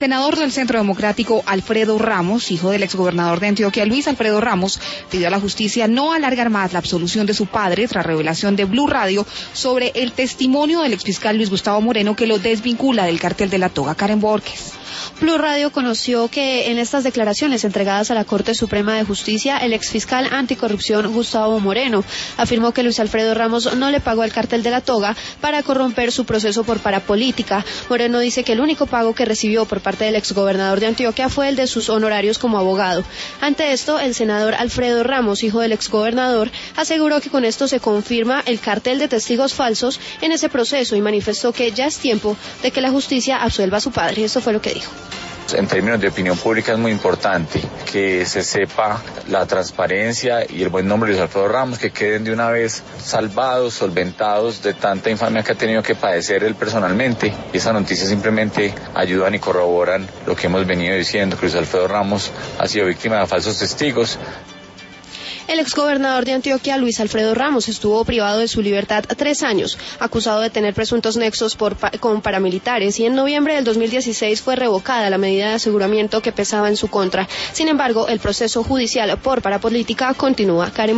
Senador del Centro Democrático Alfredo Ramos, hijo del exgobernador de Antioquia Luis Alfredo Ramos, pidió a la justicia no alargar más la absolución de su padre tras revelación de Blue Radio sobre el testimonio del exfiscal Luis Gustavo Moreno que lo desvincula del cártel de la Toga. Karen Borges. Blue Radio conoció que en estas declaraciones entregadas a la Corte Suprema de Justicia, el exfiscal anticorrupción Gustavo Moreno afirmó que Luis Alfredo Ramos no le pagó al cártel de la Toga para corromper su proceso por parapolítica. Moreno dice que el único pago que recibió por parte del exgobernador de Antioquia fue el de sus honorarios como abogado. Ante esto, el senador Alfredo Ramos, hijo del exgobernador, aseguró que con esto se confirma el cartel de testigos falsos en ese proceso y manifestó que ya es tiempo de que la justicia absuelva a su padre. Esto fue lo que dijo. En términos de opinión pública es muy importante que se sepa la transparencia y el buen nombre de Luis Alfredo Ramos, que queden de una vez salvados, solventados de tanta infamia que ha tenido que padecer él personalmente. Y esas noticias simplemente ayudan y corroboran lo que hemos venido diciendo, que Luis Alfredo Ramos ha sido víctima de falsos testigos. El exgobernador de Antioquia, Luis Alfredo Ramos, estuvo privado de su libertad 3 años, acusado de tener presuntos nexos con paramilitares, y en noviembre del 2016 fue revocada la medida de aseguramiento que pesaba en su contra. Sin embargo, el proceso judicial por parapolítica continúa. Karen